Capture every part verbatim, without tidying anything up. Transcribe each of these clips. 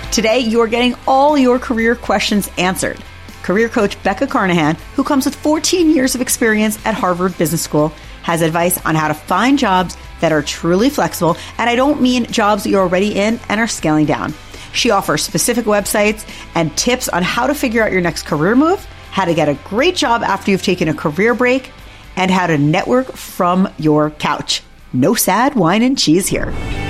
Today, you're getting all your career questions answered. Career coach Becca Carnahan, who comes with fourteen years of experience at Harvard Business School, has advice on how to find jobs that are truly flexible. And I don't mean jobs that you're already in and are scaling down. She offers specific websites and tips on how to figure out your next career move, how to get a great job after you've taken a career break, and how to network from your couch. No sad wine and cheese here.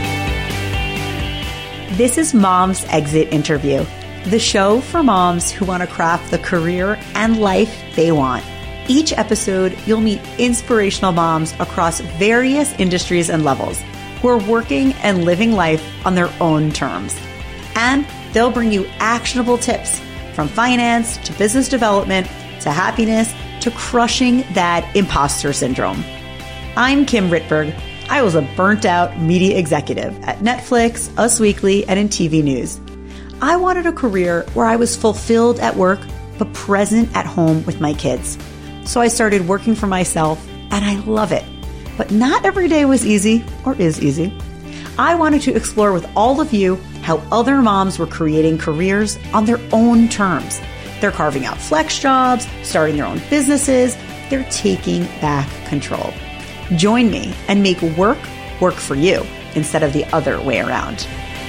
This is Mom's Exit Interview, the show for moms who want to craft the career and life they want. Each episode, you'll meet inspirational moms across various industries and levels who are working and living life on their own terms. And they'll bring you actionable tips from finance to business development to happiness to crushing that imposter syndrome. I'm Kim Rittberg. I was a burnt out media executive at Netflix, Us Weekly, and in T V news. I wanted a career where I was fulfilled at work, but present at home with my kids. So I started working for myself, and I love it. But not every day was easy or is easy. I wanted to explore with all of you how other moms were creating careers on their own terms. They're carving out flex jobs, starting their own businesses. They're taking back control. Join me and make work work for you instead of the other way around.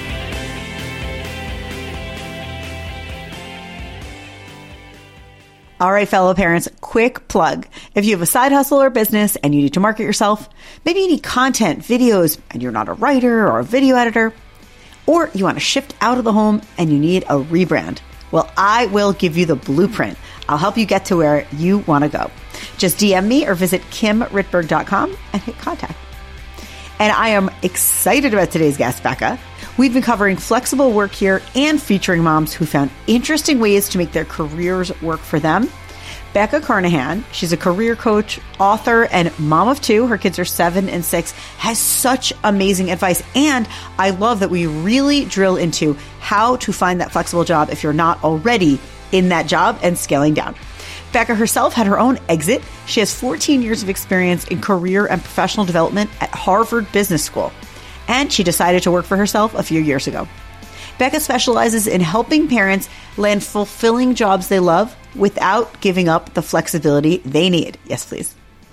All right, fellow parents, quick plug. If you have a side hustle or business and you need to market yourself, maybe you need content, videos, and you're not a writer or a video editor, or you want to shift out of the home and you need a rebrand. Well, I will give you the blueprint. I'll help you get to where you want to go. Just D M me or visit kim rittberg dot com and hit contact. And I am excited about today's guest, Becca. We've been covering flexible work here and featuring moms who found interesting ways to make their careers work for them. Becca Carnahan, she's a career coach, author, and mom of two. Her kids are seven and six, has such amazing advice. And I love that we really drill into how to find that flexible job if you're not already in that job and scaling down. Becca herself had her own exit. She has fourteen years of experience in career and professional development at Harvard Business School. And she decided to work for herself a few years ago. Becca specializes in helping parents land fulfilling jobs they love without giving up the flexibility they need. Yes, please.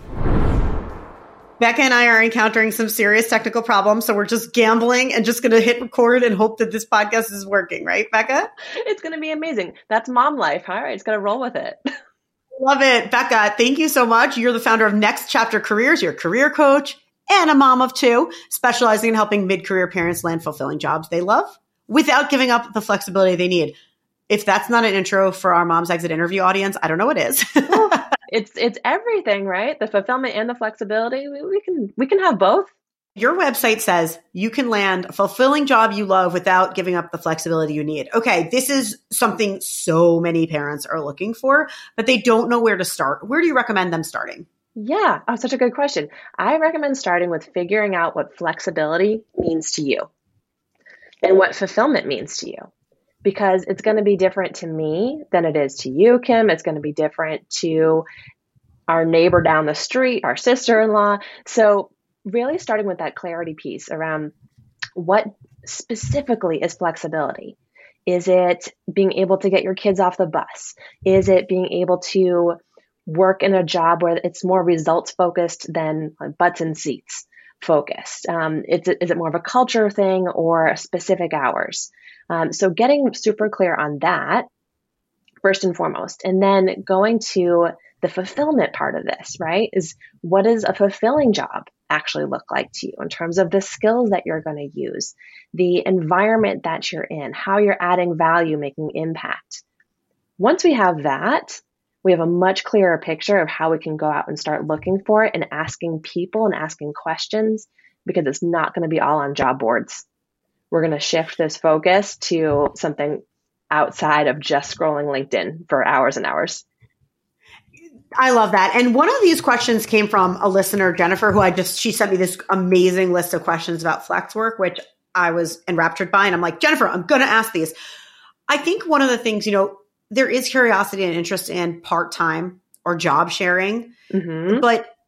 Becca and I are encountering some serious technical problems, so we're just gambling and just going to hit record and hope that this podcast is working, right, Becca? It's going to be amazing. That's mom life. All right, it's going to roll with it. Love it. Becca, thank you so much. You're the founder of Next Chapter Careers. You're a career coach and a mom of two, specializing in helping mid-career parents land fulfilling jobs they love without giving up the flexibility they need. If that's not an intro for our Mom's Exit Interview audience, I don't know what is. it's it's everything, right? The fulfillment and the flexibility. We, we can we can have both. Your website says you can land a fulfilling job you love without giving up the flexibility you need. Okay, this is something so many parents are looking for, but they don't know where to start. Where do you recommend them starting? Yeah, oh, such a good question. I recommend starting with figuring out what flexibility means to you and what fulfillment means to you, because it's going to be different to me than it is to you, Kim. It's going to be different to our neighbor down the street, our sister-in-law. So really starting with that clarity piece around what specifically is flexibility. Is it being able to get your kids off the bus? Is it being able to work in a job where it's more results focused than butts and seats focused? Um, is, it, is it more of a culture thing or specific hours? Um, so getting super clear on that first and foremost, and then going to the fulfillment part of this, right? Is what does a fulfilling job actually look like to you in terms of the skills that you're going to use, the environment that you're in, how you're adding value, making impact. Once we have that, we have a much clearer picture of how we can go out and start looking for it and asking people and asking questions, because it's not going to be all on job boards. We're going to shift this focus to something outside of just scrolling LinkedIn for hours and hours. I love that. And one of these questions came from a listener, Jennifer, who I just, she sent me this amazing list of questions about flex work, which I was enraptured by. And I'm like, Jennifer, I'm going to ask these. I think one of the things, you know, there is curiosity and interest in part-time or job sharing, mm-hmm. but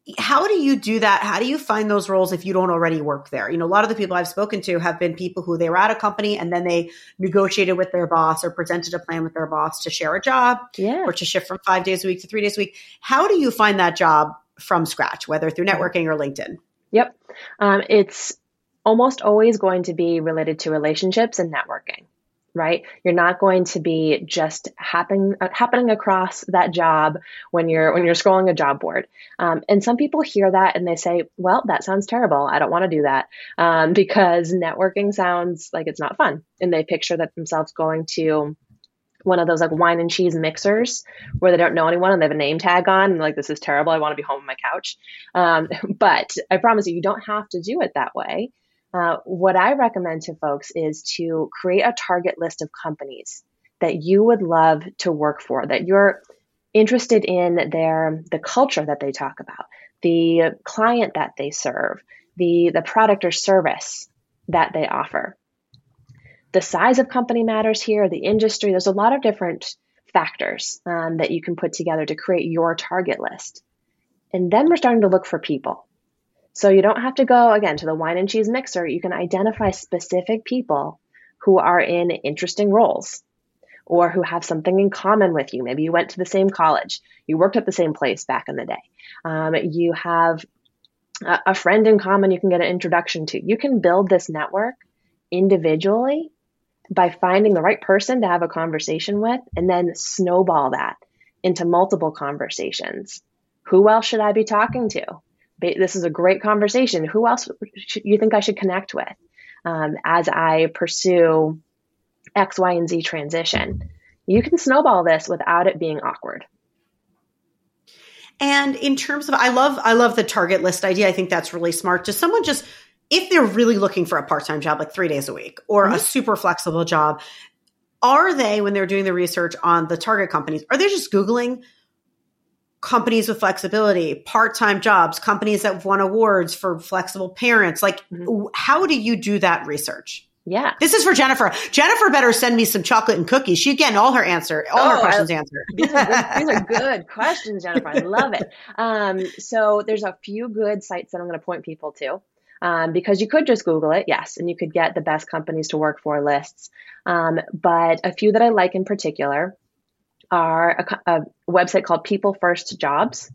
how do you do that? How do you find those roles if you don't already work there? You know, a lot of the people I've spoken to have been people who they were at a company and then they negotiated with their boss or presented a plan with their boss to share a job yeah. or to shift from five days a week to three days a week. How do you find that job from scratch, whether through networking or LinkedIn? Yep. Um, it's almost always going to be related to relationships and networking. Right? You're not going to be just happening uh, happening across that job when you're when you're scrolling a job board. Um, and some people hear that and they say, "Well, that sounds terrible. I don't want to do that," um, because networking sounds like it's not fun. And they picture that themselves going to one of those like wine and cheese mixers where they don't know anyone and they have a name tag on and like, "This is terrible. I want to be home on my couch." Um, but I promise you, you don't have to do it that way. Uh, what I recommend to folks is to create a target list of companies that you would love to work for, that you're interested in their the culture that they talk about, the client that they serve, the, the product or service that they offer. The size of company matters here, the industry. There's a lot of different factors um, that you can put together to create your target list. And then we're starting to look for people. So you don't have to go, again, to the wine and cheese mixer. You can identify specific people who are in interesting roles or who have something in common with you. Maybe you went to the same college. You worked at the same place back in the day. Um, you have a, a friend in common you can get an introduction to. You can build this network individually by finding the right person to have a conversation with and then snowball that into multiple conversations. Who else should I be talking to? This is a great conversation. Who else should you think I should connect with um, as I pursue X, Y, and Z transition? You can snowball this without it being awkward. And in terms of, I love, I love the target list idea. I think that's really smart. Does someone just, if they're really looking for a part-time job, like three days a week or mm-hmm. a super flexible job, are they, when they're doing the research on the target companies, are they just Googling companies with flexibility, part-time jobs, companies that have won awards for flexible parents? Like, mm-hmm. how do you do that research? Yeah. This is for Jennifer. Jennifer better send me some chocolate and cookies. She's getting all her answer, all oh, her questions I, answered. These are, good, these are good questions, Jennifer. I love it. Um, so there's a few good sites that I'm going to point people to. Um, because you could just Google it, yes, and you could get the best companies to work for lists. Um, but a few that I like in particular are a, a website called People First Jobs.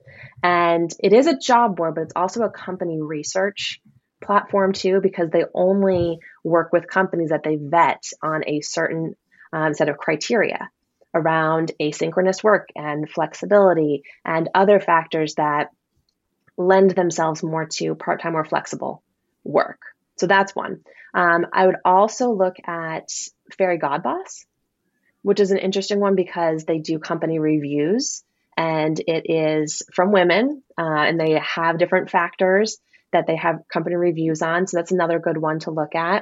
And it is a job board, but it's also a company research platform too, because they only work with companies that they vet on a certain um, set of criteria around asynchronous work and flexibility and other factors that lend themselves more to part-time or flexible work. So that's one. Um, I would also look at Fairy Godboss, which is an interesting one because they do company reviews and it is from women uh, and they have different factors that they have company reviews on. So that's another good one to look at.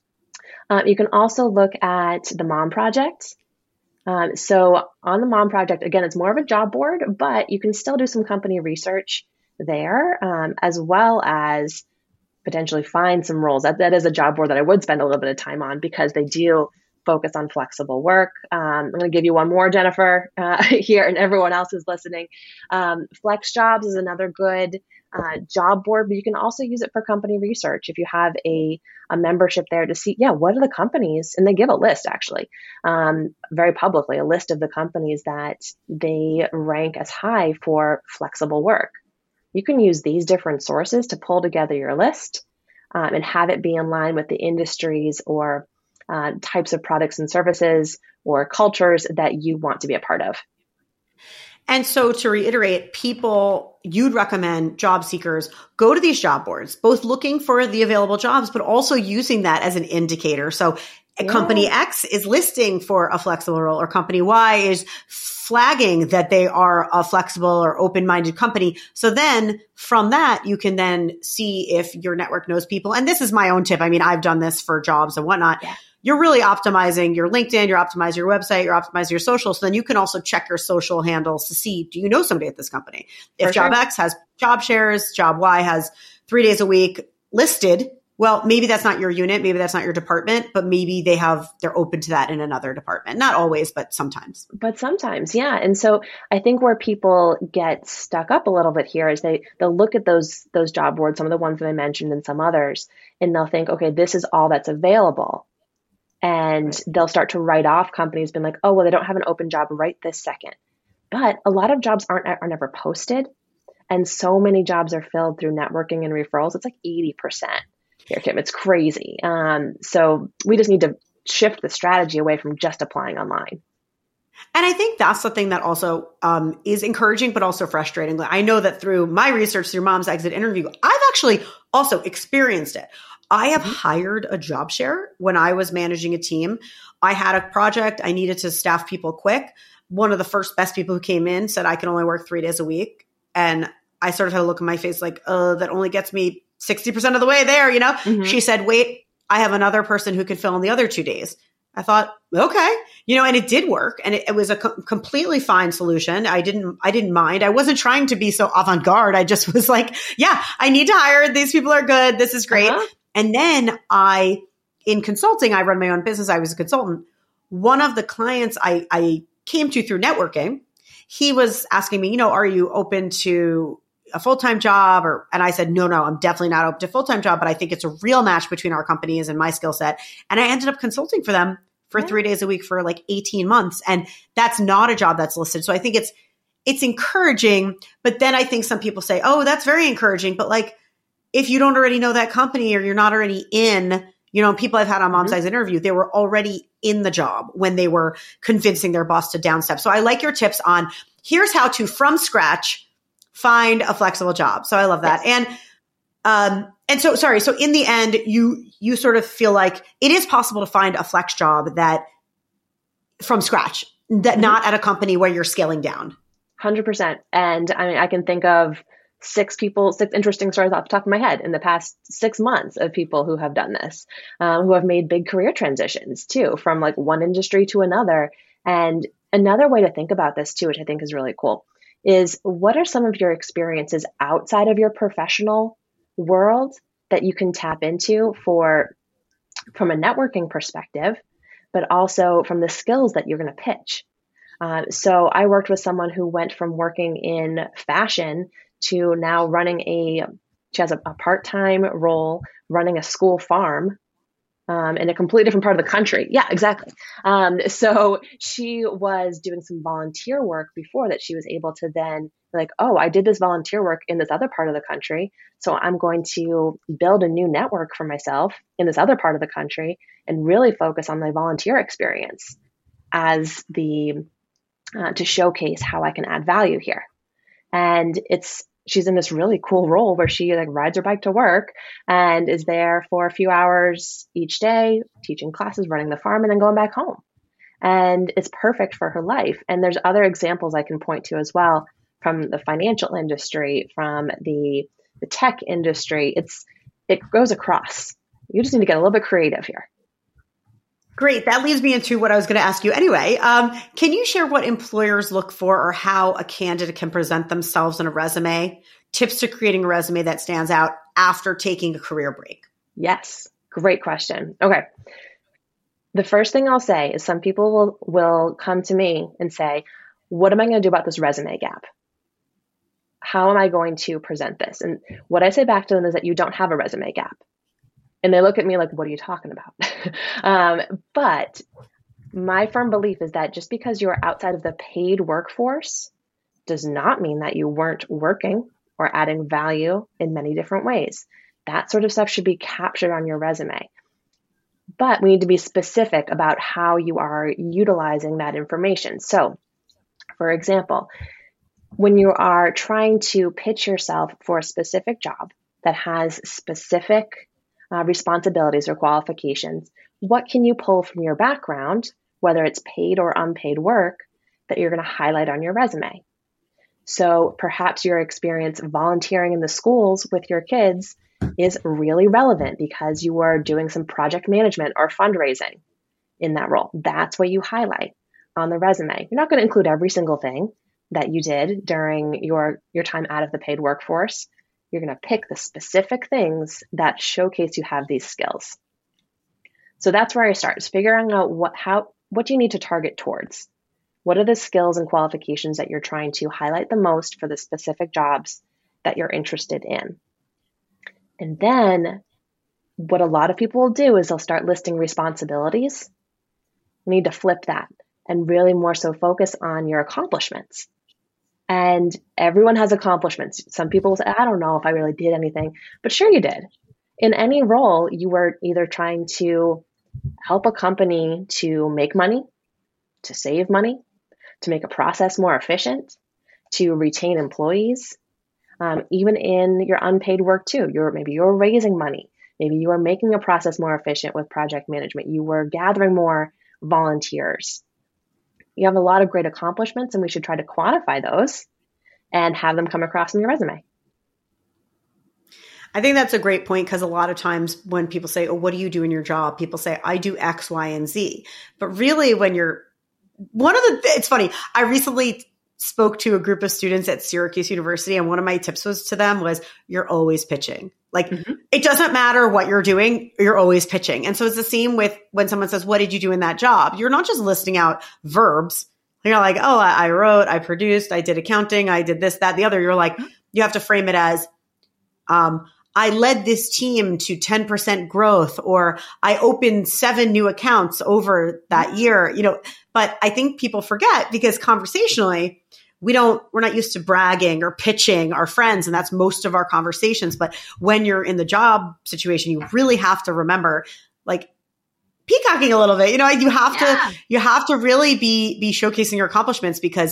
Uh, you can also look at the Mom Project. Um, so on the Mom Project, again, it's more of a job board, but you can still do some company research there, um, as well as potentially find some roles. That, that is a job board that I would spend a little bit of time on because they do focus on flexible work. Um, I'm going to give you one more, Jennifer, uh, here, and everyone else who's listening. Um, Flex Jobs is another good uh, job board, but you can also use it for company research. If you have a, a membership there to see, yeah, what are the companies? And they give a list, actually, um, very publicly, a list of the companies that they rank as high for flexible work. You can use these different sources to pull together your list um, and have it be in line with the industries or uh, types of products and services or cultures that you want to be a part of. And so to reiterate, people, you'd recommend job seekers go to these job boards, both looking for the available jobs, but also using that as an indicator. So yeah. Company X is listing for a flexible role, or company Y is flagging that they are a flexible or open-minded company. So then from that, you can then see if your network knows people. And this is my own tip. I mean, I've done this for jobs and whatnot. Yeah. You're really optimizing your LinkedIn, you're optimizing your website, you're optimizing your social. So then you can also check your social handles to see, do you know somebody at this company? If for job sure. X has job shares, job Y has three days a week listed, well, maybe that's not your unit, maybe that's not your department, but maybe they have, they're open to that in another department. Not always, but sometimes. But sometimes, yeah. And so I think where people get stuck up a little bit here is they, they'll look at those, those job boards, some of the ones that I mentioned and some others, and they'll think, okay, this is all that's available. And right. they'll start to write off companies being like, oh, well, they don't have an open job right this second. But a lot of jobs aren't, are never posted. And so many jobs are filled through networking and referrals. It's like eighty percent here, Kim. It's crazy. Um, so we just need to shift the strategy away from just applying online. And I think that's the thing that also um, is encouraging, but also frustrating. I know that through my research, through Mom's Exit interview, I've actually also experienced it. I have mm-hmm. hired a job share when I was managing a team. I had a project. I needed to staff people quick. One of the first best people who came in said, I can only work three days a week. And I sort of had a look in my face like, uh, that only gets me sixty percent of the way there, you know? Mm-hmm. She said, wait, I have another person who can fill in the other two days. I thought, okay, you know, and it did work. And it, it was a co- completely fine solution. I didn't, I didn't mind. I wasn't trying to be so avant-garde. I just was like, yeah, I need to hire. These people are good. This is great. Uh-huh. And then I, in consulting, I run my own business. I was a consultant. One of the clients I, I came to through networking, he was asking me, you know, are you open to a full-time job? Or, and I said, no, no, I'm definitely not open to a full-time job, but I think it's a real match between our companies and my skill set. And I ended up consulting for them for yeah. three days a week for like eighteen months. And that's not a job that's listed. So I think it's, it's encouraging, but then I think some people say, oh, that's very encouraging. But like, if you don't already know that company or you're not already in, you know, people I've had on Mom's mm-hmm. Exit interview, they were already in the job when they were convincing their boss to downstep. So I like your tips on here's how to, from scratch, find a flexible job. So I love that. Yes. And, um, and so, sorry. So in the end, you, you sort of feel like it is possible to find a flex job that from scratch, that mm-hmm. not at a company where you're scaling down. one hundred percent. And I mean, I can think of six people, six interesting stories off the top of my head in the past six months of people who have done this, um, who have made big career transitions too, from like one industry to another. And another way to think about this too, which I think is really cool, is what are some of your experiences outside of your professional world that you can tap into for, from a networking perspective, but also from the skills that you're going to pitch. Uh, so I worked with someone who went from working in fashion to now running a, she has a, a part-time role running a school farm um, in a completely different part of the country. Yeah, exactly. Um, so she was doing some volunteer work before that she was able to then be like, oh, I did this volunteer work in this other part of the country. So I'm going to build a new network for myself in this other part of the country and really focus on my volunteer experience as the, uh, to showcase how I can add value here. And it's, she's in this really cool role where she like rides her bike to work and is there for a few hours each day, teaching classes, running the farm, and then going back home. And it's perfect for her life. And there's other examples I can point to as well from the financial industry, from the, the tech industry. It's, it goes across. You just need to get a little bit creative here. Great. That leads me into what I was going to ask you anyway. Um, can you share what employers look for or how a candidate can present themselves in a resume? Tips to creating a resume that stands out after taking a career break? Yes. Great question. Okay. The first thing I'll say is some people will, will come to me and say, what am I going to do about this resume gap? How am I going to present this? And what I say back to them is that you don't have a resume gap. And they look at me like, what are you talking about? um, but my firm belief is that just because you're outside of the paid workforce does not mean that you weren't working or adding value in many different ways. That sort of stuff should be captured on your resume. But we need to be specific about how you are utilizing that information. So, for example, when you are trying to pitch yourself for a specific job that has specific Uh, responsibilities or qualifications, what can you pull from your background, whether it's paid or unpaid work, that you're going to highlight on your resume? So perhaps your experience volunteering in the schools with your kids is really relevant because you are doing some project management or fundraising in that role. That's what you highlight on the resume. You're not going to include every single thing that you did during your, your time out of the paid workforce. You're going to pick the specific things that showcase you have these skills. So that's where I start, is figuring out what, how, what do you need to target towards? What are the skills and qualifications that you're trying to highlight the most for the specific jobs that you're interested in? And then what a lot of people will do is they'll start listing responsibilities. You need to flip that and really more so focus on your accomplishments. And everyone has accomplishments. Some people say, I don't know if I really did anything, but sure you did. In any role, you were either trying to help a company to make money, to save money, to make a process more efficient, to retain employees. Um, even in your unpaid work too, you're maybe you're raising money. Maybe you are making a process more efficient with project management. You were gathering more volunteers. You have a lot of great accomplishments, and we should try to quantify those and have them come across in your resume. I think that's a great point, because a lot of times when people say, oh, what do you do in your job? People say, I do X, Y, and Z. But really, when you're one of the, it's funny, I recently spoke to a group of students at Syracuse University, and one of my tips was to them was, you're always pitching. Like, mm-hmm. It doesn't matter what you're doing, you're always pitching. And so it's the same with when someone says, what did you do in that job? You're not just listing out verbs. You're like, oh, I wrote, I produced, I did accounting, I did this, that, the other. You're like, you have to frame it as, um, I led this team to ten percent growth, or I opened seven new accounts over that year, you know, but I think people forget, because conversationally, we don't, we're not used to bragging or pitching our friends. And that's most of our conversations. But when you're in the job situation, you really have to remember, like, peacocking a little bit, you know, you have yeah. to, you have to really be, be showcasing your accomplishments, because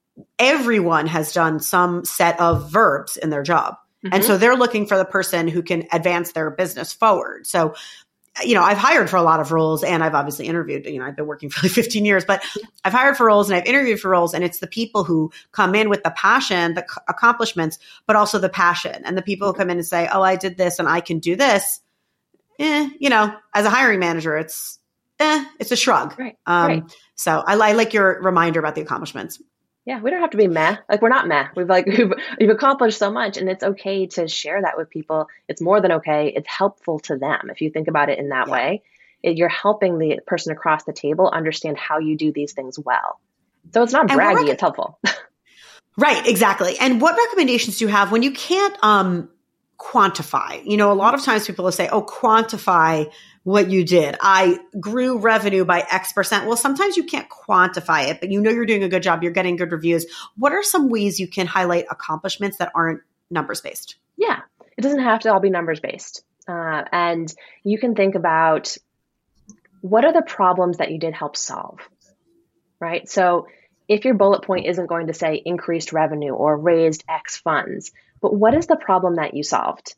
everyone has done some set of verbs in their job. Mm-hmm. And so they're looking for the person who can advance their business forward. So, you know, I've hired for a lot of roles, and I've obviously interviewed, you know, I've been working for like fifteen years, but I've hired for roles and I've interviewed for roles, and it's the people who come in with the passion, the accomplishments, but also the passion, and the people who come in and say, oh, I did this and I can do this. Eh, you know, as a hiring manager, it's, eh, it's a shrug. Right. Um, right. So I, I like your reminder about the accomplishments. Yeah, we don't have to be meh. Like, we're not meh. We've like we've, we've accomplished so much, and it's okay to share that with people. It's more than okay. It's helpful to them. If you think about it in that yeah. way, it, you're helping the person across the table understand how you do these things well. So it's not braggy. Rec- it's helpful. Right. Exactly. And what recommendations do you have when you can't um, quantify? You know, a lot of times people will say, oh, quantify what you did. I grew revenue by X percent. Well, sometimes you can't quantify it, but you know you're doing a good job. You're getting good reviews. What are some ways you can highlight accomplishments that aren't numbers based? Yeah, it doesn't have to all be numbers based. Uh, and you can think about, what are the problems that you did help solve, right? So if your bullet point isn't going to say increased revenue or raised X funds, but what is the problem that you solved?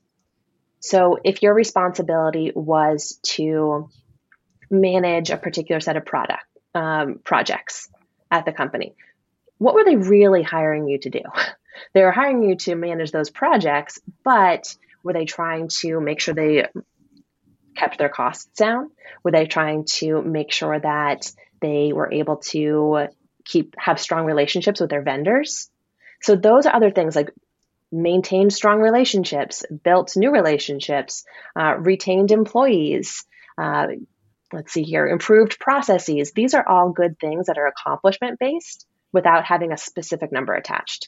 So if your responsibility was to manage a particular set of product um, projects at the company, what were they really hiring you to do? They were hiring you to manage those projects, but were they trying to make sure they kept their costs down? Were they trying to make sure that they were able to keep have strong relationships with their vendors? So those are other things, like maintained strong relationships, built new relationships, uh, retained employees, uh, let's see here, improved processes. These are all good things that are accomplishment based without having a specific number attached.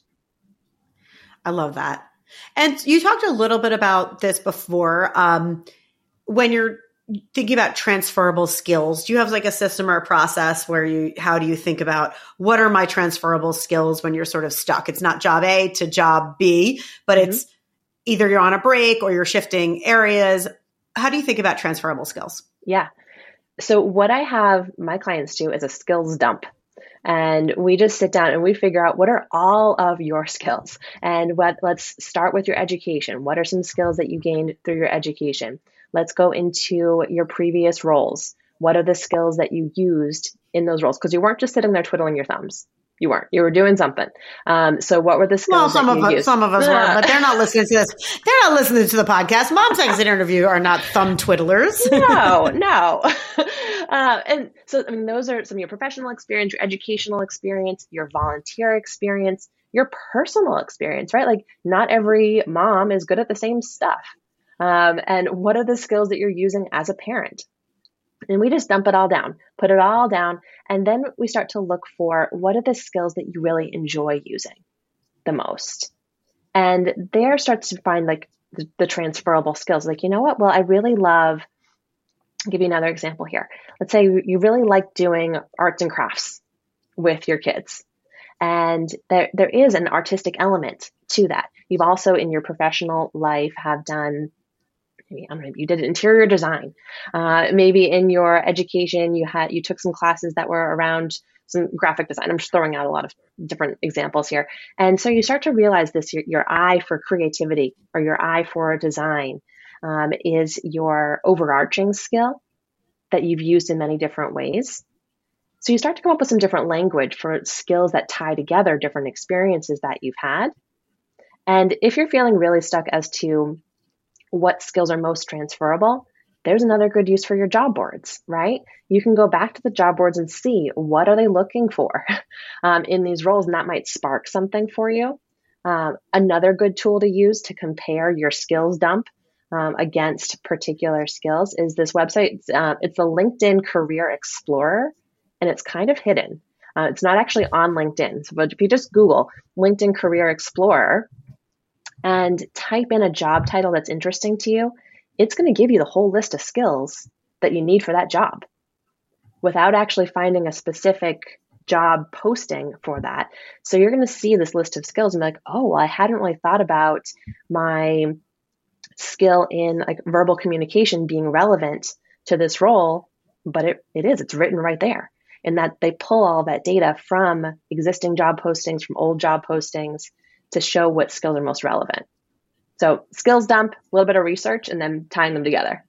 I love that. And you talked a little bit about this before. Um, when you're thinking about transferable skills, do you have like a system or a process where you, how do you think about what are my transferable skills when you're sort of stuck? It's not job A to job B, but mm-hmm. it's either you're on a break or you're shifting areas. How do you think about transferable skills? Yeah. So what I have my clients do is a skills dump. And we just sit down and we figure out, what are all of your skills? And what, let's start with your education. What are some skills that you gained through your education? Let's go into your previous roles. What are the skills that you used in those roles? Because you weren't just sitting there twiddling your thumbs. You weren't. You were doing something. Um, so what were the skills well, some that of you us, used? Some of us were, but they're not listening to this. They're not listening to the podcast. Mom's Exit Interview are not thumb twiddlers. No, no. uh, and so, I mean, those are some of your professional experience, your educational experience, your volunteer experience, your personal experience, right? Like not every mom is good at the same stuff. Um, and what are the skills that you're using as a parent? And we just dump it all down, put it all down. And then we start to look for what are the skills that you really enjoy using the most. And there starts to find like the, the transferable skills. Like, you know what? Well, I really love, I'll give you another example here. Let's say you really like doing arts and crafts with your kids. And there, there is an artistic element to that. You've also in your professional life have done, maybe, I don't know, you did interior design. Uh, maybe in your education, you had, you took some classes that were around some graphic design. I'm just throwing out a lot of different examples here. And so you start to realize this, your, your eye for creativity or your eye for design um, is your overarching skill that you've used in many different ways. So you start to come up with some different language for skills that tie together different experiences that you've had. And if you're feeling really stuck as to what skills are most transferable, there's another good use for your job boards, right? You can go back to the job boards and see what are they looking for um, in these roles, and that might spark something for you. Um, another good tool to use to compare your skills dump um, against particular skills is this website. It's, uh, it's the LinkedIn Career Explorer, and it's kind of hidden. Uh, it's not actually on LinkedIn, so, but if you just Google LinkedIn Career Explorer and type in a job title that's interesting to you, it's going to give you the whole list of skills that you need for that job without actually finding a specific job posting for that. So you're going to see this list of skills and be like, oh, well, I hadn't really thought about my skill in like verbal communication being relevant to this role, but it, it is, it's written right there. And that they pull all that data from existing job postings, from old job postings to show what skills are most relevant. So skills dump, a little bit of research, and then tying them together.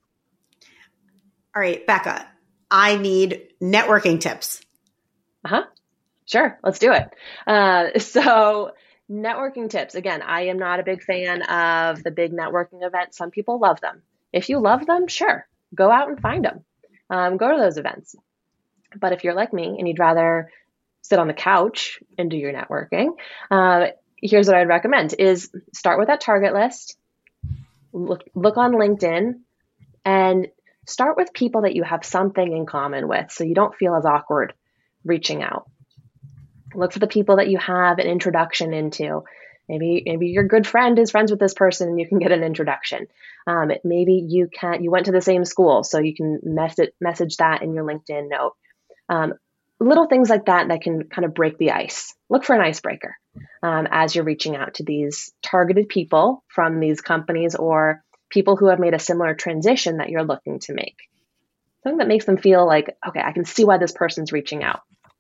All right, Becca, I need networking tips. Uh-huh. Sure. Let's do it. Uh, so networking tips. Again, I am not a big fan of the big networking events. Some people love them. If you love them, sure, go out and find them. Um, go to those events. But if you're like me and you'd rather sit on the couch and do your networking, uh, here's what I'd recommend is start with that target list, look, look on LinkedIn, and start with people that you have something in common with so you don't feel as awkward reaching out. Look for the people that you have an introduction into. Maybe maybe your good friend is friends with this person and you can get an introduction. Um, maybe you can you went to the same school, so you can message message that in your LinkedIn note. Um, little things like that that can kind of break the ice. Look for an icebreaker um, as you're reaching out to these targeted people from these companies or people who have made a similar transition that you're looking to make. Something that makes them feel like, okay, I can see why this person's reaching out.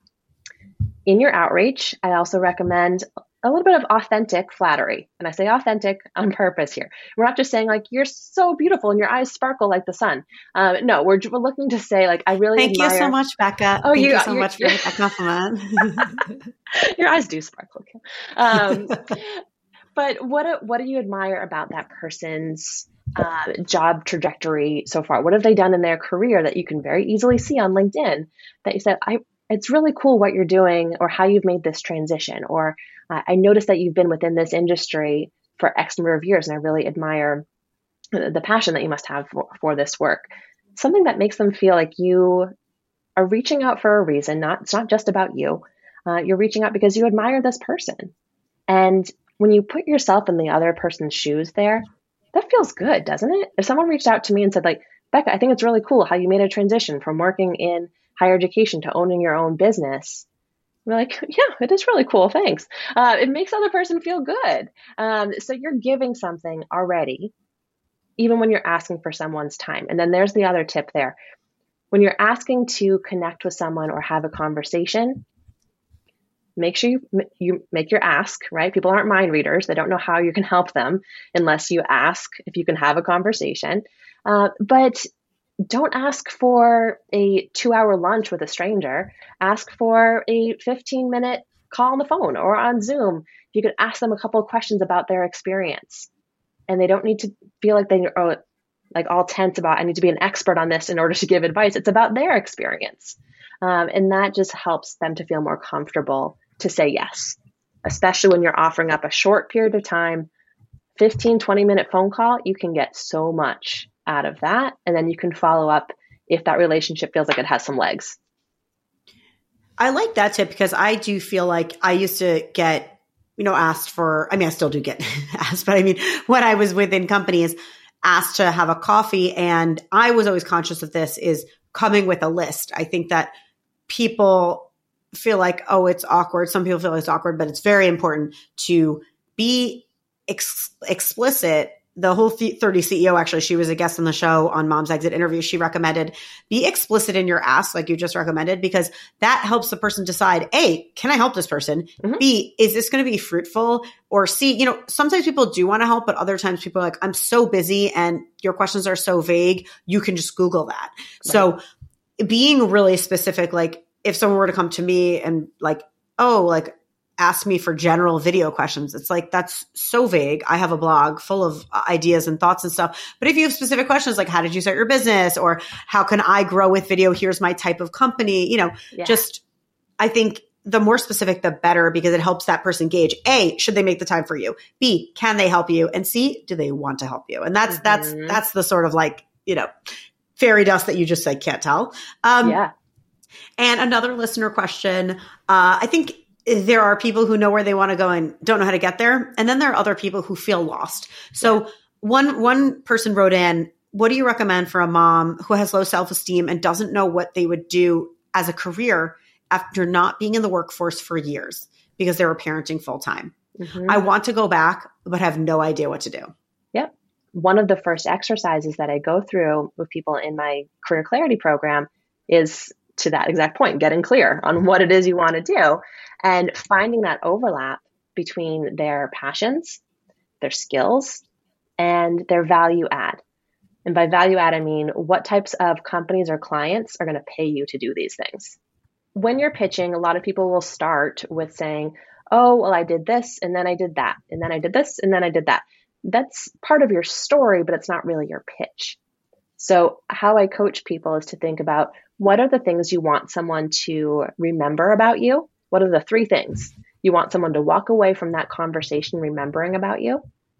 In your outreach, I also recommend a little bit of authentic flattery. And I say authentic on purpose here. We're not just saying like, you're so beautiful and your eyes sparkle like the sun. Um, no, we're, we're looking to say like, I really Thank admire... you so much, Becca. Oh, Thank you, you so you're, much for you're... that compliment. Your eyes do sparkle. Um, but what, what do you admire about that person's uh, job trajectory so far? What have they done in their career that you can very easily see on LinkedIn that you said, I, it's really cool what you're doing or how you've made this transition, or uh, I noticed that you've been within this industry for X number of years and I really admire the passion that you must have for, for this work. Something that makes them feel like you are reaching out for a reason. Not, it's not just about you. Uh, you're reaching out because you admire this person. And when you put yourself in the other person's shoes there, that feels good, doesn't it? If someone reached out to me and said like, Becca, I think it's really cool how you made a transition from working in higher education to owning your own business. We're like, yeah, it is really cool. Thanks. Uh, it makes the other person feel good. Um, so you're giving something already, even when you're asking for someone's time. And then there's the other tip there. When you're asking to connect with someone or have a conversation, make sure you, you make your ask, right? People aren't mind readers. They don't know how you can help them unless you ask if you can have a conversation. Uh, but don't ask for a two-hour lunch with a stranger. Ask for a fifteen-minute call on the phone or on Zoom. You could ask them a couple of questions about their experience. And they don't need to feel like they are like all tense about, I need to be an expert on this in order to give advice. It's about their experience. Um, and that just helps them to feel more comfortable to say yes. especially when you're offering up a short period of time, fifteen, twenty minute phone call, you can get so much out of that. And then you can follow up if that relationship feels like it has some legs. I like that tip because I do feel like I used to get, you know, asked for, I mean, I still do get asked, but I mean, when I was within companies, asked to have a coffee. And I was always conscious of this is coming with a list. I think that people feel like, oh, it's awkward. Some people feel it's awkward, but it's very important to be ex- explicit. The Whole thirty C E O, actually, she was a guest on the show on Mom's Exit Interview. She recommended be explicit in your ask, like you just recommended, because that helps the person decide, A, can I help this person? Mm-hmm. B, is this going to be fruitful? Or C, you know, sometimes people do want to help, but other times people are like, I'm so busy and your questions are so vague. You can just Google that. Right. So being really specific, like if someone were to come to me and like, oh, like, ask me for general video questions. It's like, that's so vague. I have a blog full of ideas and thoughts and stuff. But if you have specific questions, like how did you start your business or how can I grow with video? Here's my type of company, you know, yeah. just, I think the more specific, the better, because it helps that person gauge, A, should they make the time for you? B, can they help you? And C, do they want to help you? And that's, mm-hmm. that's, that's the sort of like, you know, fairy dust that you just like can't tell. Um, yeah. And another listener question, uh, I think, there are people who know where they want to go and don't know how to get there. And then there are other people who feel lost. So yeah. one, one person wrote in, what do you recommend for a mom who has low self-esteem and doesn't know what they would do as a career after not being in the workforce for years because they were parenting full time? Mm-hmm. I want to go back, but have no idea what to do. Yep. One of the first exercises that I go through with people in my Career Clarity program is to that exact point, getting clear on what it is you want to do and finding that overlap between their passions, their skills, and their value add. And by value add, I mean what types of companies or clients are going to pay you to do these things. When you're pitching, a lot of people will start with saying, oh, well, I did this, and then I did that, and then I did this, and then I did that. That's part of your story, but it's not really your pitch. So how I coach people is to think about what are the things you want someone to remember about you? What are the three things you want someone to walk away from that conversation remembering about you?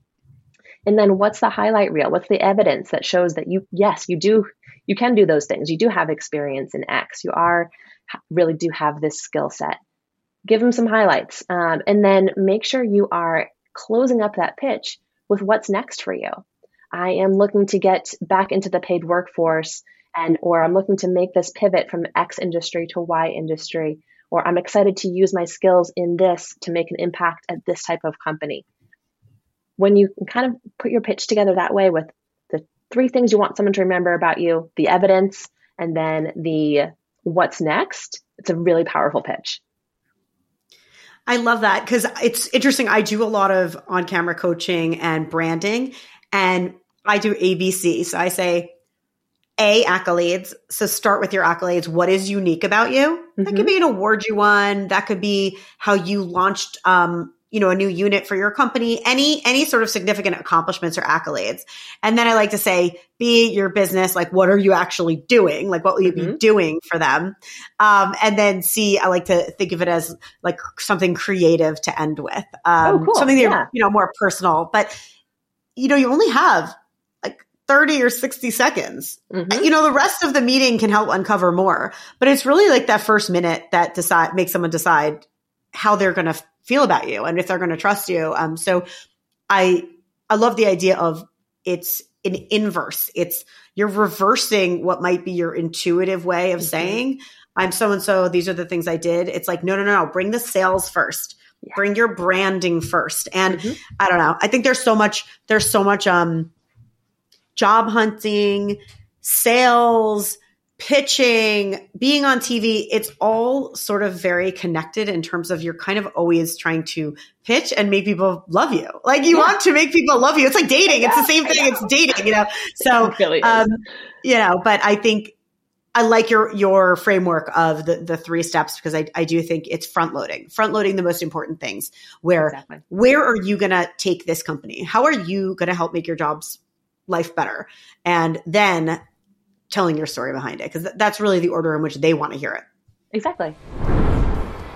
And then what's the highlight reel? What's the evidence that shows that you, yes, you do, you can do those things. You do have experience in X. You are really do have this skill set. Give them some highlights. Um, and then make sure you are closing up that pitch with what's next for you. I am looking to get back into the paid workforce and, or I'm looking to make this pivot from X industry to Y industry, or I'm excited to use my skills in this to make an impact at this type of company. When you kind of put your pitch together that way with the three things you want someone to remember about you, the evidence, and then the what's next, it's a really powerful pitch. I love that because it's interesting. I do a lot of on-camera coaching and branding, and I do A B C. So I say, A, accolades. So start with your accolades. What is unique about you? Mm-hmm. That could be an award you won. That could be how you launched, um, you know, a new unit for your company, any, any sort of significant accomplishments or accolades. And then I like to say, B, your business, like what are you actually doing? Like what will you mm-hmm. be doing for them? Um, and then C, I like to think of it as like something creative to end with. Um, oh, cool. Something that, yeah. you know, more personal, but you know, you only have like thirty or sixty seconds. Mm-hmm. You know, the rest of the meeting can help uncover more, but it's really like that first minute that decide, makes someone decide how they're going to feel about you and if they're going to trust you. Um, so I, I love the idea of it's an inverse. It's you're reversing what might be your intuitive way of mm-hmm. saying, I'm so-and-so, these are the things I did. It's like, no, no, no, no. Bring the sales first. Yeah. Bring your branding first. And mm-hmm. I don't know. I think there's so much, there's so much, um, job hunting, sales, pitching, being on T V. It's all sort of very connected in terms of you're kind of always trying to pitch and make people love you. Like you yeah. want to make people love you. It's like dating. It's the same thing. It's dating, you know? So, really um, you know, but I think I like your, your framework of the, the three steps because I, I do think it's front loading, front loading the most important things where, exactly. where are you going to take this company? How are you going to help make your jobs life better? And then telling your story behind it, because that's really the order in which they want to hear it. Exactly.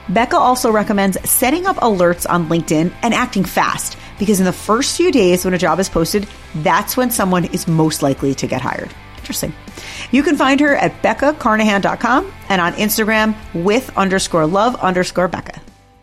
Becca also recommends setting up alerts on LinkedIn and acting fast, because in the first few days when a job is posted, that's when someone is most likely to get hired. Interesting. You can find her at becca carnahan dot com and on Instagram with underscore love underscore Becca.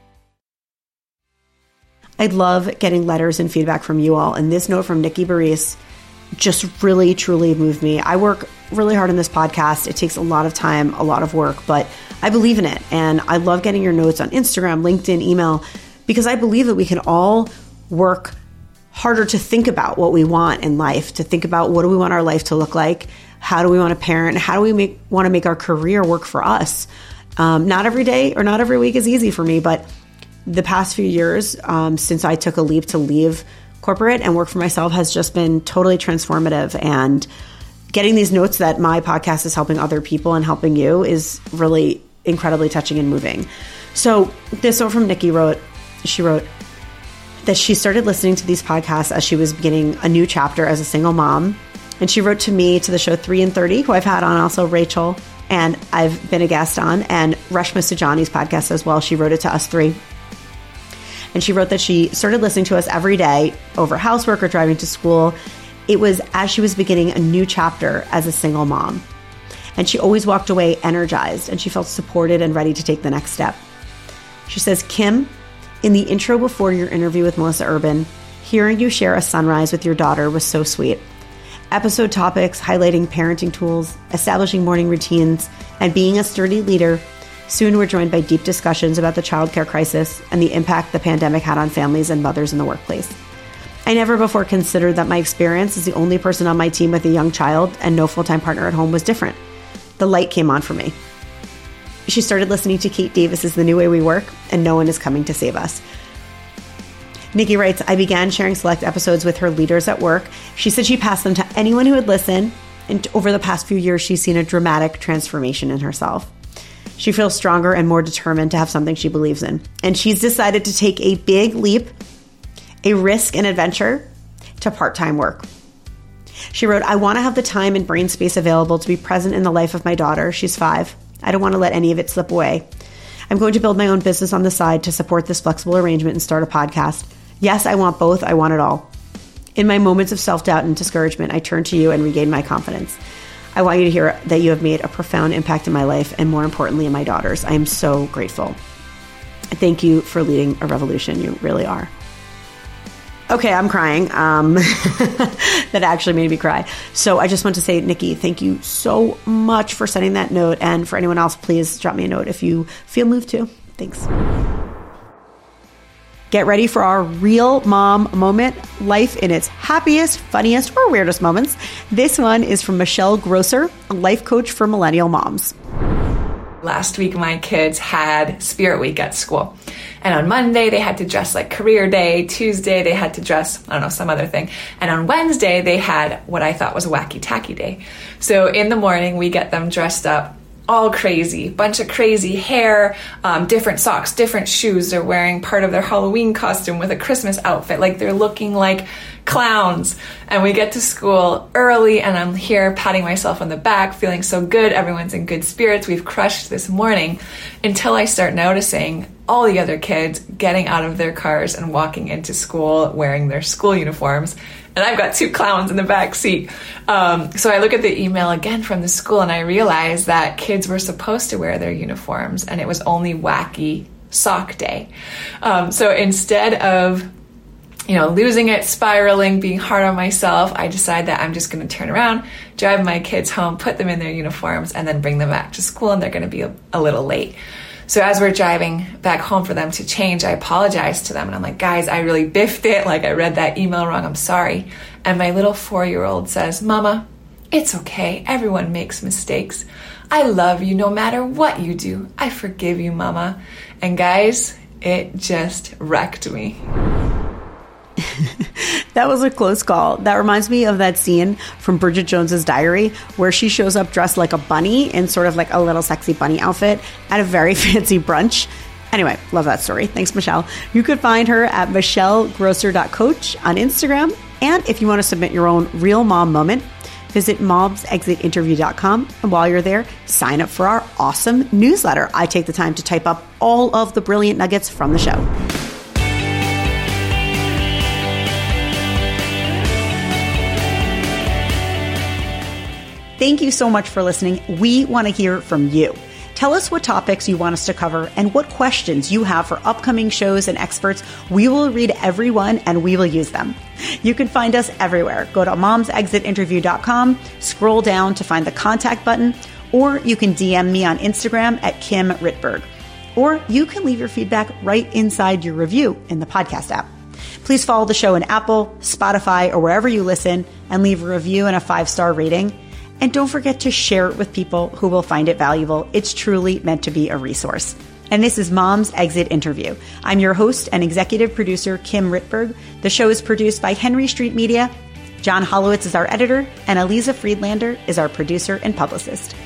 I love getting letters and feedback from you all. And this note from Nikki Baris just really, truly moved me. I work really hard on this podcast. It takes a lot of time, a lot of work, but I believe in it. And I love getting your notes on Instagram, LinkedIn, email, because I believe that we can all work harder to think about what we want in life, to think about what do we want our life to look like, how do we want to parent, how do we make want to make our career work for us. Um, not every day or not every week is easy for me, but the past few years um, since I took a leap to leave corporate and work for myself has just been totally transformative. And getting these notes that my podcast is helping other people and helping you is really incredibly touching and moving. So this one from Nikki wrote, she wrote that she started listening to these podcasts as she was beginning a new chapter as a single mom. And she wrote to me, to the show three and thirty, who I've had on, also Rachel, and I've been a guest on, and Reshma Sujani's podcast as well. She wrote it to us three. And she wrote that she started listening to us every day over housework or driving to school. It was as she was beginning a new chapter as a single mom. And she always walked away energized, and she felt supported and ready to take the next step. She says, Kim, in the intro before your interview with Melissa Urban, hearing you share a sunrise with your daughter was so sweet. Episode topics highlighting parenting tools, establishing morning routines, and being a sturdy leader. Soon we're joined by deep discussions about the childcare crisis and the impact the pandemic had on families and mothers in the workplace. I never before considered that my experience as the only person on my team with a young child and no full-time partner at home was different. The light came on for me. She started listening to Kate Davis's The New Way We Work, and no one is coming to save us. Nikki writes, I began sharing select episodes with her leaders at work. She said she passed them to anyone who would listen, and over the past few years, she's seen a dramatic transformation in herself. She feels stronger and more determined to have something she believes in. And she's decided to take a big leap, a risk and adventure to part-time work. She wrote, I want to have the time and brain space available to be present in the life of my daughter. She's five. I don't want to let any of it slip away. I'm going to build my own business on the side to support this flexible arrangement and start a podcast. Yes, I want both. I want it all. In my moments of self-doubt and discouragement, I turn to you and regain my confidence. I want you to hear that you have made a profound impact in my life and, more importantly, in my daughter's. I am so grateful. Thank you for leading a revolution. You really are. Okay, I'm crying. Um, that actually made me cry. So I just want to say, Nikki, thank you so much for sending that note. And for anyone else, please drop me a note if you feel moved to. Thanks. Get ready for our real mom moment, life in its happiest, funniest, or weirdest moments. This one is from Michelle Grosser, a life coach for millennial moms. Last week, my kids had Spirit Week at school. And on Monday, they had to dress like Career Day. Tuesday, they had to dress, I don't know, some other thing. And on Wednesday, they had what I thought was a Wacky Tacky Day. So in the morning, we get them dressed up all crazy, bunch of crazy hair, um, different socks, different shoes. They're wearing part of their Halloween costume with a Christmas outfit. Like they're looking like clowns. And we get to school early and I'm here patting myself on the back, feeling so good. Everyone's in good spirits. We've crushed this morning until I start noticing all the other kids getting out of their cars and walking into school wearing their school uniforms. And I've got two clowns in the back seat. Um, so I look at the email again from the school and I realize that kids were supposed to wear their uniforms and it was only Wacky Sock Day. Um, so instead of, you know, losing it, spiraling, being hard on myself, I decide that I'm just going to turn around, drive my kids home, put them in their uniforms, and then bring them back to school, and they're going to be a, a little late. So as we're driving back home for them to change, I apologize to them. And I'm like, guys, I really biffed it. Like I read that email wrong. I'm sorry. And my little four-year-old says, Mama, it's okay. Everyone makes mistakes. I love you no matter what you do. I forgive you, Mama. And guys, it just wrecked me. That was a close call. That reminds me of that scene from Bridget Jones's Diary where she shows up dressed like a bunny in sort of like a little sexy bunny outfit at a very fancy brunch. Anyway, love that story. Thanks, Michelle. You could find her at michelle grosser dot coach on Instagram. And if you want to submit your own real mom moment, visit moms exit interview dot com. And while you're there, sign up for our awesome newsletter. I take the time to type up all of the brilliant nuggets from the show. Thank you so much for listening. We want to hear from you. Tell us what topics you want us to cover and what questions you have for upcoming shows and experts. We will read every one and we will use them. You can find us everywhere. Go to moms exit interview dot com, scroll down to find the contact button, or you can D M me on Instagram at Kim Ritberg. Or you can leave your feedback right inside your review in the podcast app. Please follow the show in Apple, Spotify, or wherever you listen and leave a review and a five-star rating. And don't forget to share it with people who will find it valuable. It's truly meant to be a resource. And this is Mom's Exit Interview. I'm your host and executive producer, Kim Ritberg. The show is produced by Henry Street Media. John Hollowitz is our editor, and Aliza Friedlander is our producer and publicist.